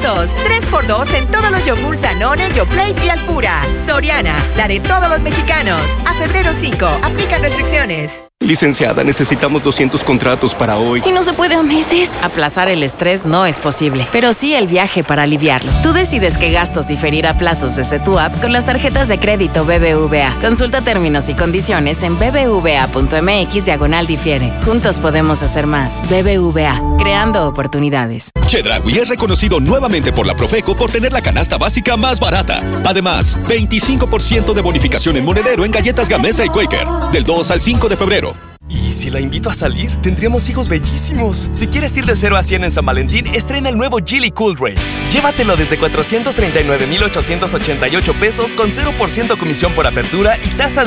pesos. 3x2 en todos los yogurts Danone, Yoplait y Alpura. Soriana, la de todos los mexicanos. A febrero 5, aplican restricciones. Licenciada, necesitamos 200 contratos para hoy. ¿Y no se puede a meses? Aplazar el estrés no es posible, pero sí el viaje para aliviarlo. Tú decides qué gastos diferir a plazos desde tu app con las tarjetas de crédito BBVA. Consulta términos y condiciones en bbva.mx/difiere. Juntos podemos hacer más. BBVA, creando oportunidades. Chedraui es reconocido nuevamente por la Profeco por tener la canasta básica más barata. Además, 25% de bonificación en monedero en galletas Gamesa y Quaker, del 2 al 5 de febrero. ¿Y si la invito a salir? Tendríamos hijos bellísimos. Si quieres ir de 0 a 100 en San Valentín, estrena el nuevo Geely Cool Ray. Llévatelo desde 439,888 pesos con 0% comisión por apertura y tasa de